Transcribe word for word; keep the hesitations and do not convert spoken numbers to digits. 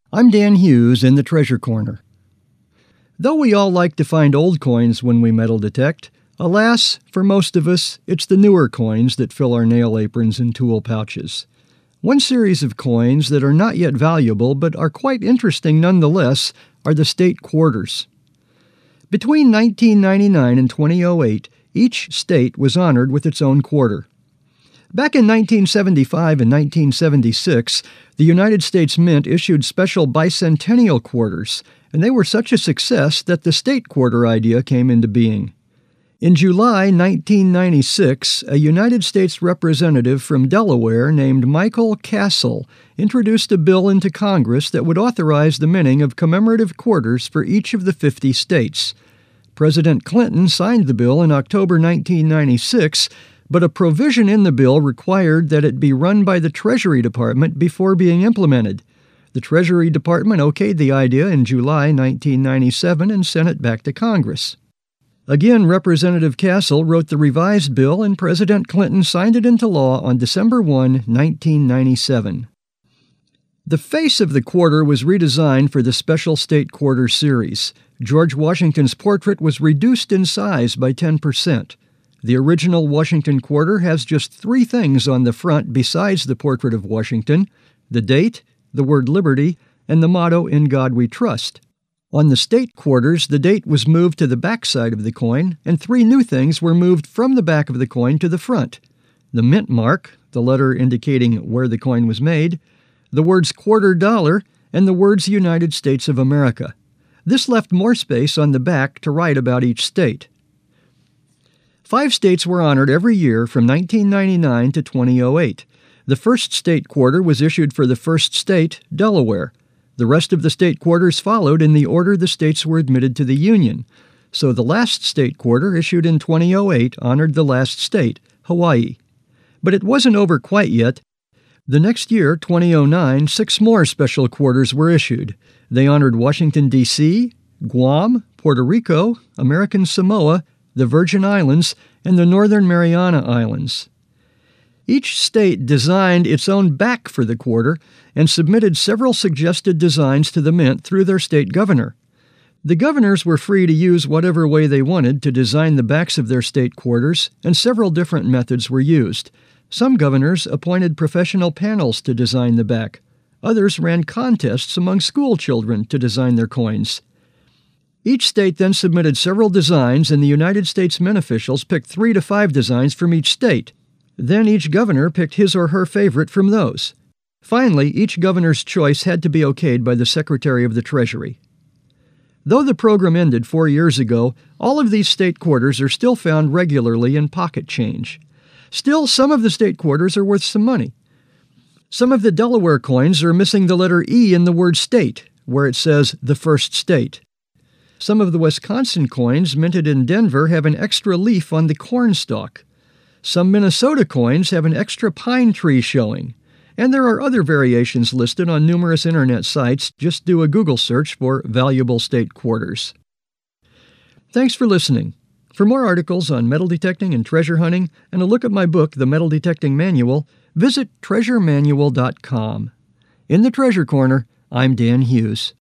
I'm Dan Hughes in the Treasure Corner. Though we all like to find old coins when we metal detect, alas, for most of us, it's the newer coins that fill our nail aprons and tool pouches. One series of coins that are not yet valuable but are quite interesting nonetheless are the state quarters. Between nineteen ninety-nine and two thousand eight, each state was honored with its own quarter. Back in nineteen seventy-five and nineteen seventy-six, the United States Mint issued special bicentennial quarters, and they were such a success that the state quarter idea came into being. In July nineteen ninety-six, a United States representative from Delaware named Michael Castle introduced a bill into Congress that would authorize the minting of commemorative quarters for each of the fifty states. President Clinton signed the bill in October nineteen ninety-six, but a provision in the bill required that it be run by the Treasury Department before being implemented. The Treasury Department okayed the idea in July nineteen ninety-seven and sent it back to Congress. Again, Representative Castle wrote the revised bill, and President Clinton signed it into law on December first, nineteen ninety-seven. The face of the quarter was redesigned for the Special State Quarter series. George Washington's portrait was reduced in size by ten percent. The original Washington quarter has just three things on the front besides the portrait of Washington: the date, the word liberty, and the motto, "In God We Trust." On the state quarters, the date was moved to the back side of the coin, and three new things were moved from the back of the coin to the front: the mint mark, the letter indicating where the coin was made, the words quarter dollar, and the words United States of America. This left more space on the back to write about each state. Five states were honored every year from nineteen ninety-nine to two thousand eight. The first state quarter was issued for the first state, Delaware. The rest of the state quarters followed in the order the states were admitted to the Union. So the last state quarter, issued in two thousand eight, honored the last state, Hawaii. But it wasn't over quite yet. The next year, two thousand nine, six more special quarters were issued. They honored Washington, D C, Guam, Puerto Rico, American Samoa, the Virgin Islands, and the Northern Mariana Islands. Each state designed its own back for the quarter and submitted several suggested designs to the Mint through their state governor. The governors were free to use whatever way they wanted to design the backs of their state quarters, and several different methods were used. Some governors appointed professional panels to design the back. Others ran contests among school children to design their coins. Each state then submitted several designs, and the United States Mint officials picked three to five designs from each state. Then each governor picked his or her favorite from those. Finally, each governor's choice had to be okayed by the Secretary of the Treasury. Though the program ended four years ago, all of these state quarters are still found regularly in pocket change. Still, some of the state quarters are worth some money. Some of the Delaware coins are missing the letter E in the word state, where it says the first state. Some of the Wisconsin coins minted in Denver have an extra leaf on the corn stalk. Some Minnesota coins have an extra pine tree showing. And there are other variations listed on numerous internet sites. Just do a Google search for valuable state quarters. Thanks for listening. For more articles on metal detecting and treasure hunting, and a look at my book, The Metal Detecting Manual, visit treasure manual dot com. In the Treasure Corner, I'm Dan Hughes.